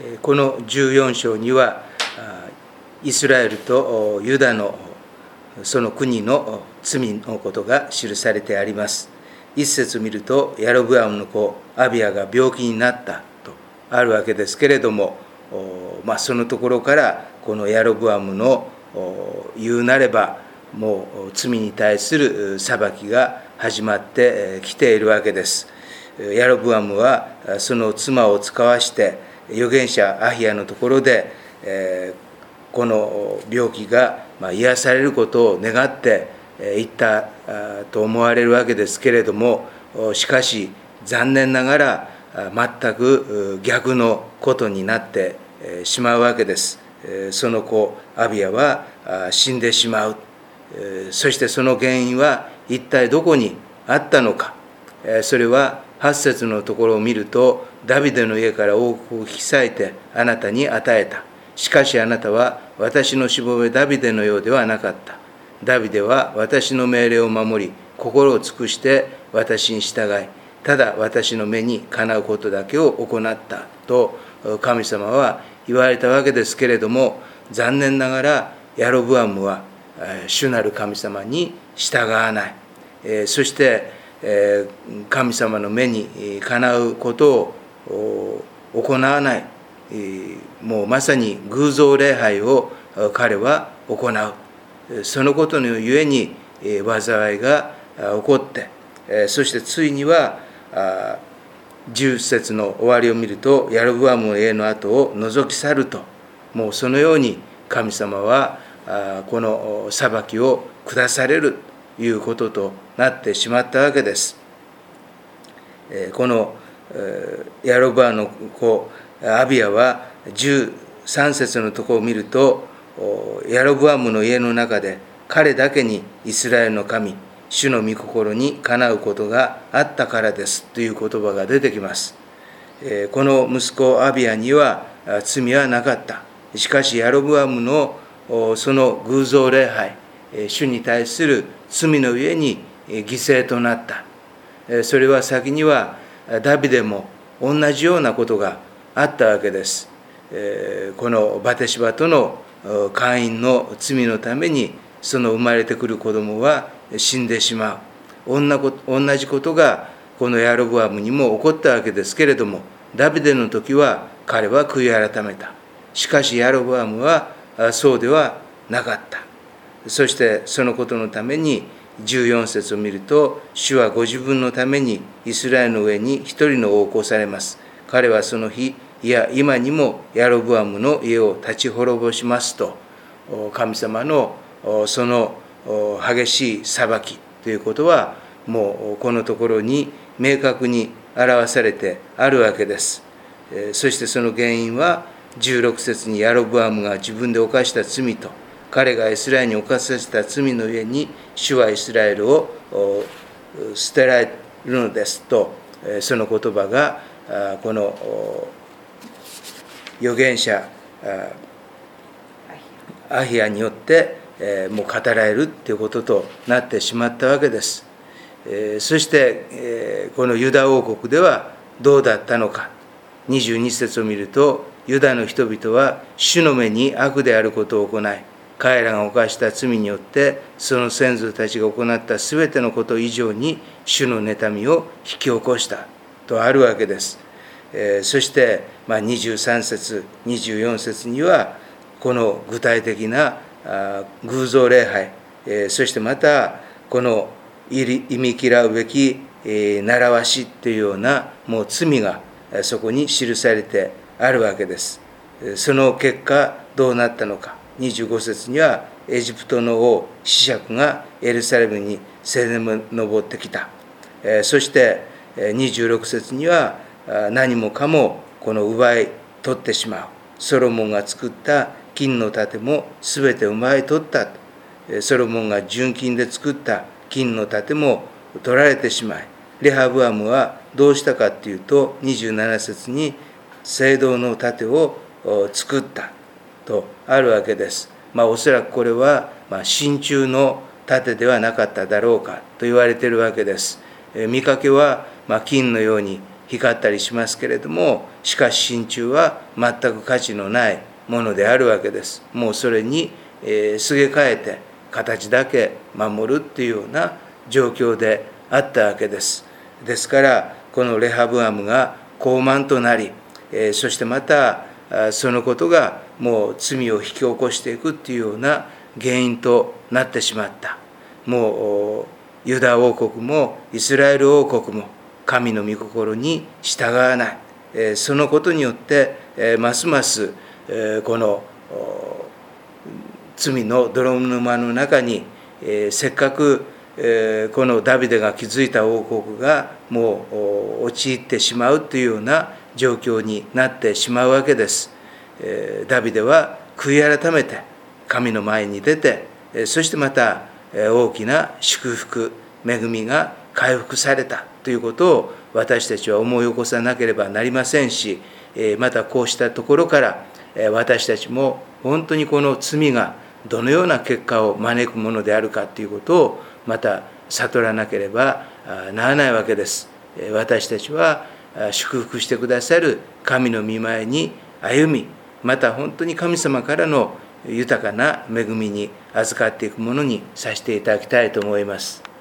この14章にはイスラエルとユダのその国の罪のことが記されてあります。一節を見ると、ヤロブアムの子アビアが病気になったとあるわけですけれども、そのところからこのヤロブアムの言うなればもう罪に対する裁きが始まってきているわけです。ヤロブアムはその妻を使わして預言者アヒヤのところでこの病気が癒されることを願って言ったと思われるわけですけれども、しかし残念ながら全く逆のことになってしまうわけです。その子アビアは死んでしまう。そしてその原因は一体どこにあったのか。それは8節のところを見ると、ダビデの家から王国を引き裂いてあなたに与えた。しかしあなたは私のしもべダビデのようではなかった。ダビデは私の命令を守り、心を尽くして私に従い、ただ私の目にかなうことだけを行ったと神様は言われたわけですけれども、残念ながらヤロブアムは主なる神様に従わない。そして神様の目にかなうことを行わない。もうまさに偶像礼拝を彼は行う。そのことのゆえに災いが起こって、そしてついには10節の終わりを見ると、ヤロブアムの家の跡を覗き去ると、もうそのように神様はこの裁きを下されるということとなってしまったわけです。このヤロブアムの子アビアは13節のところを見ると、ヤロブアムの家の中で彼だけにイスラエルの神主の御心にかなうことがあったからですという言葉が出てきます。この息子アビアには罪はなかった。しかしヤロブアムのその偶像礼拝、主に対する罪の上に犠牲となった。それは先にはダビデも同じようなことがあったわけです。このバテシバとの姦淫の罪のためにその生まれてくる子供は死んでしまう。同じことがこのヤロブアムにも起こったわけですけれども、ダビデの時は彼は悔い改めた。しかしヤロブアムはそうではなかった。そしてそのことのために14節を見ると、主はご自分のためにイスラエルの上に一人の王を起こされます。彼はその日、いや今にもヤロブアムの家を立ち滅ぼしますと、神様のその激しい裁きということはもうこのところに明確に表されてあるわけです。そしてその原因は16節にヤロブアムが自分で犯した罪と彼がイスラエルに犯させた罪の上に主はイスラエルを捨てられるのですと、その言葉がこの預言者アヒヤによってもう語られるということとなってしまったわけです。そしてこのユダ王国ではどうだったのか。22節を見ると、ユダの人々は主の目に悪であることを行い、彼らが犯した罪によってその先祖たちが行ったすべてのこと以上に主の妬みを引き起こしたとあるわけです。そして23節24節にはこの具体的な偶像礼拝、そしてまたこの忌み嫌うべき習わしというようなもう罪がそこに記されてあるわけです。その結果どうなったのか。25節にはエジプトの王シシャクがエルサレムに攻め上ってきた。そして26節には何もかもこの奪い取ってしまう。ソロモンが作った金の盾もすべて奪い取った。ソロモンが純金で作った金の盾も取られてしまい、レハブアムはどうしたかっていうと、27節に聖堂の盾を作ったとあるわけです。おそらくこれは真鍮の盾ではなかっただろうかと言われているわけです。見かけは金のように光ったりしますけれども、しかし真鍮は全く価値のないものであるわけです。もうそれにすげ替えて形だけ守るっていうような状況であったわけです。ですからこのレハブアムが高慢となり、そしてまたそのことがもう罪を引き起こしていくっていうような原因となってしまった。もうユダ王国もイスラエル王国も神の御心に従わない、そのことによってますますこの罪の泥沼の中にせっかくこのダビデが築いた王国がもう陥ってしまうというような状況になってしまうわけです。ダビデは悔い改めて神の前に出て、そしてまた大きな祝福恵みが回復されたということを私たちは思い起こさなければなりませんし、またこうしたところから私たちも本当にこの罪がどのような結果を招くものであるかということをまた悟らなければならないわけです。私たちは祝福してくださる神の御前に歩み、また本当に神様からの豊かな恵みに預かっていくものにさせていただきたいと思います。